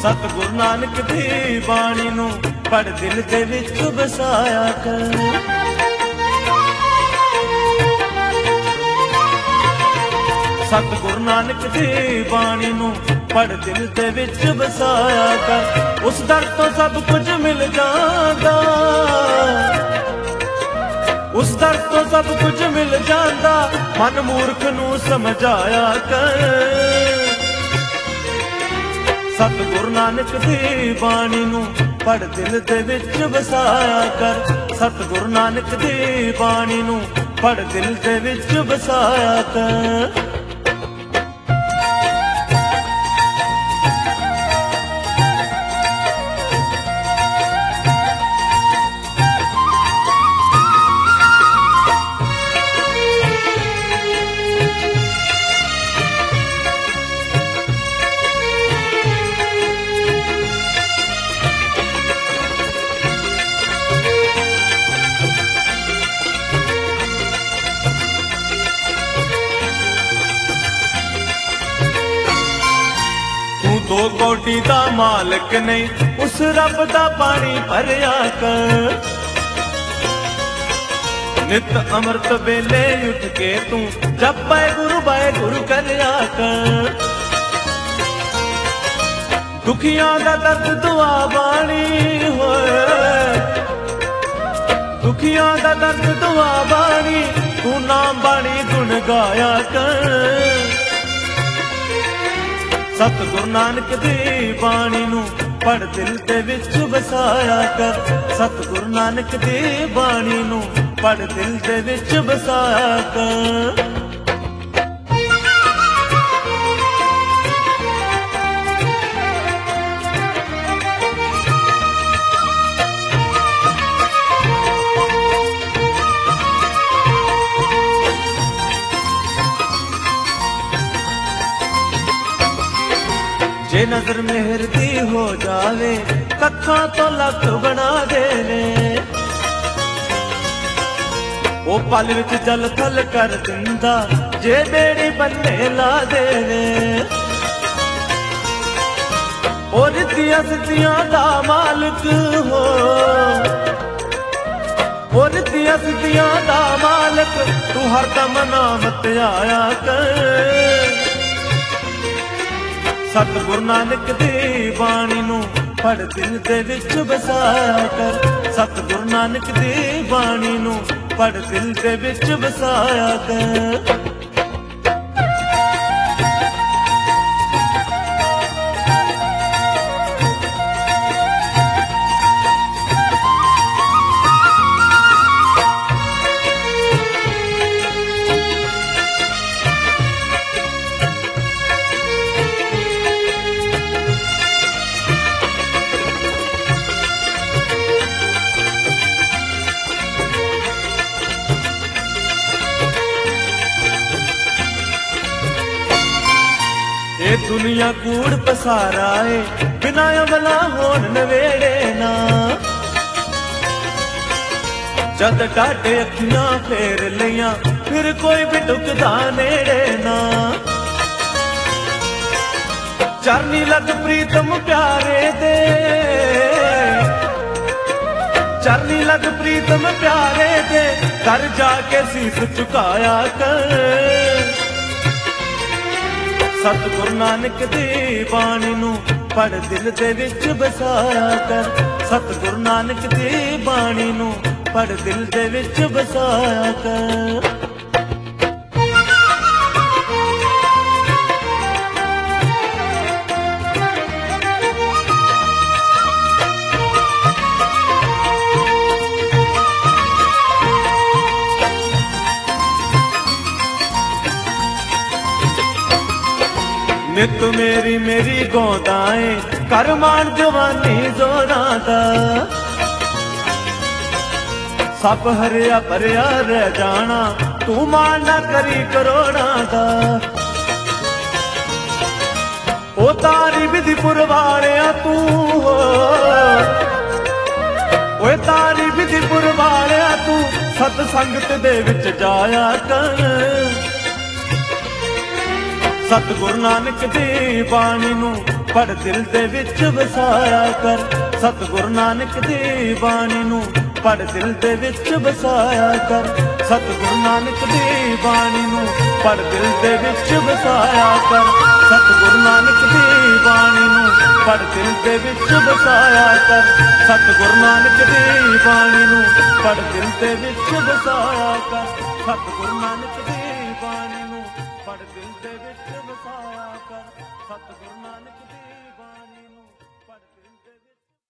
ਸਤਿਗੁਰੂ ਨਾਨਕ ਦੀ ਬਾਣੀ ਨੂੰ ਪੜ ਦਿਲ ਦੇ ਵਿੱਚ ਵਸਾਇਆ ਕਰ। ਸਤਿਗੁਰੂ ਨਾਨਕ ਦੀ ਬਾਣੀ ਨੂੰ ਪੜ ਦਿਲ ਦੇ ਵਿੱਚ ਵਸਾਇਆ ਕਰ। ਉਸ ਦਰ ਤੋਂ ਸਭ ਕੁਝ ਮਿਲ ਜਾਂਦਾ, ਉਸ ਦਰ ਤੋਂ ਸਭ ਕੁਝ ਮਿਲ ਜਾਂਦਾ, ਮਨ ਮੂਰਖ ਨੂੰ ਸਮਝਾਇਆ ਕਰ। ਸਤਿਗੁਰੂ ਨਾਨਕ ਦੀ ਬਾਣੀ ਨੂੰ ਪੜ ਦਿਲ ਦੇ ਵਿੱਚ ਵਸਾਇਆ ਕਰ। ਸਤਿਗੁਰੂ ਨਾਨਕ ਦੀ ਬਾਣੀ ਨੂੰ ਪੜ ਦਿਲ ਦੇ ਵਿੱਚ ਵਸਾਇਆ ਕਰ। ਦੋ ਕੋਟੀ ਦਾ ਮਾਲਕ ਨਹੀਂ, ਉਸ ਰੱਬ ਦਾ ਪਾਣੀ ਭਰਿਆ ਕਰ। ਨਿਤ ਅੰਮ੍ਰਿਤ ਵੇਲੇ ਉੱਠ ਕੇ ਤੂੰ ਜਪੈ ਗੁਰੂ ਕਰਿਆ ਕਰ। ਦੁਖੀਆਂ ਦਾ ਦਰਦ ਦੁਆ ਬਾਣੀ ਹੋਏ, ਦੁਖੀਆਂ ਦਾ ਦਰਦ ਦੁਆ ਬਾਣੀ, ਤੂੰ ਨਾਮ ਬਾਣੀ ਗੁਣ ਗਾਇਆ ਕਰ। ਸਤਿਗੁਰੂ ਨਾਨਕ ਦੀ ਬਾਣੀ ਨੂੰ ਪੜ ਦਿਲ ਦੇ ਵਿੱਚ ਵਸਾਇਆ ਕਰ। ਸਤਿਗੁਰੂ ਨਾਨਕ ਦੀ ਬਾਣੀ ਨੂੰ ਪੜ ਦਿਲ ਦੇ ਵਿੱਚ ਵਸਾਇਆ ਕਰ। ਜੇ ਨਜ਼ਰ ਮਿਹਰ ਦੀ ਹੋ ਜਾਵੇ, ਲੱਖਾਂ ਤੋਂ ਲੱਖ ਬਣਾ ਦੇਵੇ। ਉਹ ਪਲ ਵਿੱਚ ਜਲ ਥਲ ਕਰ ਦਿੰਦਾ, ਜੇ ਬੇੜੀ ਬੰਨੇ ਲਾ ਦੇਵੇ। ਉਹ ਰਿੱਧੀਆਂ ਸਿੱਧੀਆਂ ਦਾ ਮਾਲਕ ਹੋ, ਉਹ ਰਿੱਧੀਆਂ ਸਿੱਧੀਆਂ ਦਾ ਮਾਲਕ, ਤੂੰ ਹਰਦਮ ਨਾਮ ਧਿਆਇਆ ਕਰ। ਸਤਿਗੁਰੂ ਨਾਨਕ ਦੀ ਬਾਣੀ ਨੂੰ ਪੜ ਦਿਲ ਦੇ ਵਿੱਚ ਵਸਾਇਆ ਕਰ। ਸਤਿਗੁਰੂ ਨਾਨਕ ਦੀ ਬਾਣੀ ਨੂੰ ਪੜ ਦਿਲ ਦੇ ਵਿੱਚ ਵਸਾਇਆ ਕਰ। ਇਹ ਦੁਨੀਆ ਕੂੜ ਪਸਾਰਾ ਏ, ਬਿਨਾ ਅਮਲਾ ਹੋਣ ਨਵੇੜੇ ਨਾ। ਜਦ ਡਾਢੇ ਅੱਖੀਆਂ ਫੇਰ ਲਈਆਂ, ਫਿਰ ਕੋਈ ਵੀ ਟੁਕਦਾ ਨੇੜੇ ਨਾ। ਚਰਨੀ ਲੱਗ ਪ੍ਰੀਤਮ ਪਿਆਰੇ ਦੇ, ਚਰਨੀ ਲੱਗ ਪ੍ਰੀਤਮ ਪਿਆਰੇ ਦੇ, ਕਰ ਜਾ ਕੇ ਸੀਸ ਝੁਕਾਇਆ ਕਰ। ਸਤਿਗੁਰੂ ਨਾਨਕ ਦੀ ਬਾਣੀ ਨੂੰ ਪੜ ਦਿਲ ਦੇ ਵਿੱਚ ਵਸਾਇਆ ਕਰ। ਸਤਿਗੁਰੂ ਨਾਨਕ ਦੀ ਬਾਣੀ ਨੂੰ ਪੜ ਦਿਲ ਦੇ ਵਿੱਚ ਵਸਾਇਆ ਕਰ। ਨਿਤ ਮੇਰੀ ਮੇਰੀ ਗਾਉਂਦਾ ਏ, ਕਰ ਮਾਣ ਜਵਾਨੀ ਜ਼ੋਰਾਂ ਦਾ। ਸਭ ਹਰਿਆ ਭਰਿਆ ਰਹਿ ਜਾਣਾ, ਤੂੰ ਮਾਣ ਨਾ ਕਰੀ ਕਰੋੜਾਂ ਦਾ। ਉਹ ਤਾਰੀ ਵਿਧੀਪੁਰ ਵਾਲਿਆ ਤੂੰ ਹੋ, ਓਏ ਤਾਰੀ ਵਿਧੀਪੁਰ ਵਾਲਿਆ ਤੂੰ, ਸਤ ਸੰਗਤ ਦੇ ਵਿੱਚ ਜਾਇਆ ਕਰ। ਸਤਿਗੁਰੂ ਨਾਨਕ ਦੀ ਬਾਣੀ ਨੂੰ ਪੜ ਦਿਲ ਦੇ ਵਿੱਚ ਵਸਾਇਆ ਕਰ। ਸਤਿਗੁਰੂ ਨਾਨਕ ਦੀ ਬਾਣੀ ਨੂੰ ਪੜ ਦਿਲ ਦੇ ਵਿੱਚ ਵਸਾਇਆ ਕਰ। ਸਤਿਗੁਰੂ ਨਾਨਕ ਦੀ ਬਾਣੀ ਨੂੰ ਪੜ ਦਿਲ ਦੇ ਵਿੱਚ ਵਸਾਇਆ ਕਰ। ਸਤਿਗੁਰੂ ਨਾਨਕ ਦੀ ਬਾਣੀ ਨੂੰ ਪੜ ਦਿਲ ਦੇ ਵਿੱਚ ਵਸਾਇਆ ਕਰ। ਸਤਿਗੁਰੂ ਨਾਨਕ ਦੀ ਬਾਣੀ ਨੂੰ ਪੜ ਦਿਲ ਦੇ ਵਿੱਚ ਵਸਾਇਆ ਕਰ। ਸਤਿਗੁਰੂ ਨਾਨਕ ਦੀ ਬਾਣੀ ਨੂੰ ਪੜ ਦਿਲ ਦੇ ਵਿੱਚ ਵਸਾਇਆ ਕਰ। ਸਤਿਗੁਰੂ